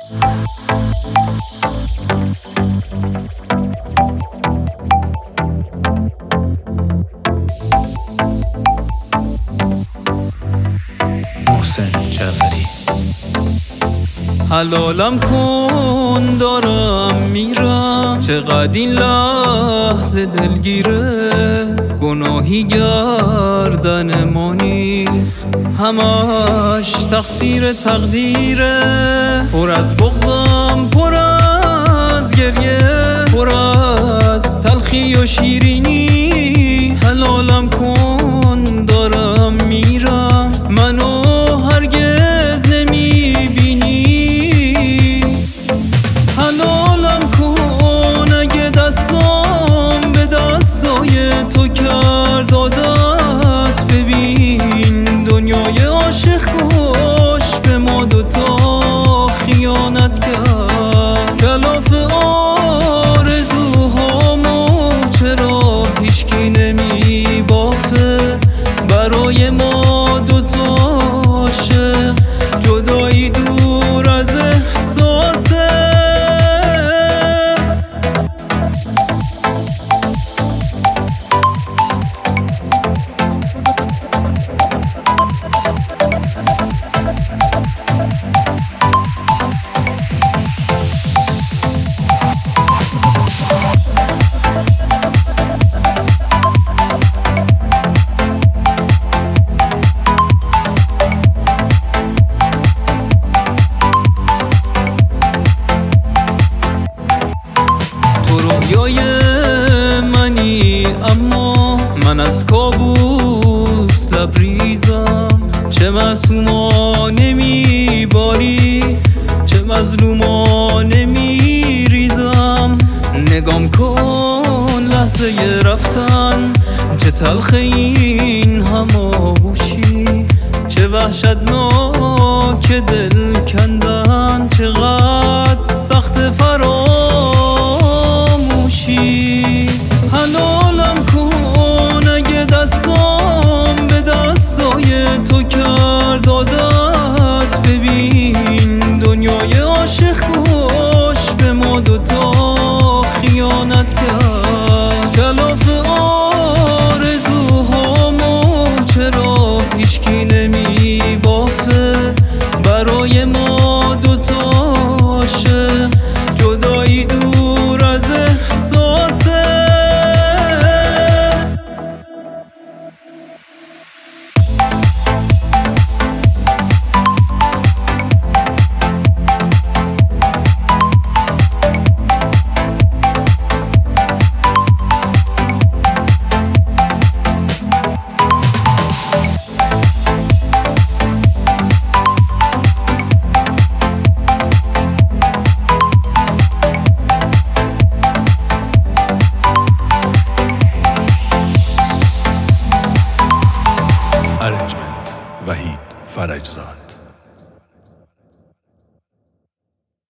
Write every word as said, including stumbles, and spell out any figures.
محسن جعفری. حلالم کن دارم میرم، چقدر این لحظه دلگیره. گناهی گردن ما نیست، همش تقصیر تقدیره. پر از بغضم، پر از گریه، پر از تلخی و شیرینی. حلالم کن دارم میرم، منو هرگز نمیبینی. حلالم کن اگه دستام به دستای تو کرد عادت. ببین دنیای عاشق کش به ما دوتا خیانت کرد. کلاف آرزوهامو چرا هیچکی نمی بافه؟ برای ما دوتا عاشق جدایی دور از احساسه. رویای منی اما من از کابوس لبریزم. چه معصومانه میباری، چه مظلومانه میریزم. نگام کن لحظه رفتن، چه تلخ این هماهوشی. چه وحشتناک دل کندن، چقدر سخت فراموشی. حلالم کن اگه دستام به دستای تو کرد عادت. ببین دنیای عاشق کش به ما دوتا خیانت کرد. کلاف آرزوهامو چرا هیچکی نمی بافه؟ برای ما دوتا عاشق جدایی دور از احساسه. ارنجمنت وحید فرجزاد.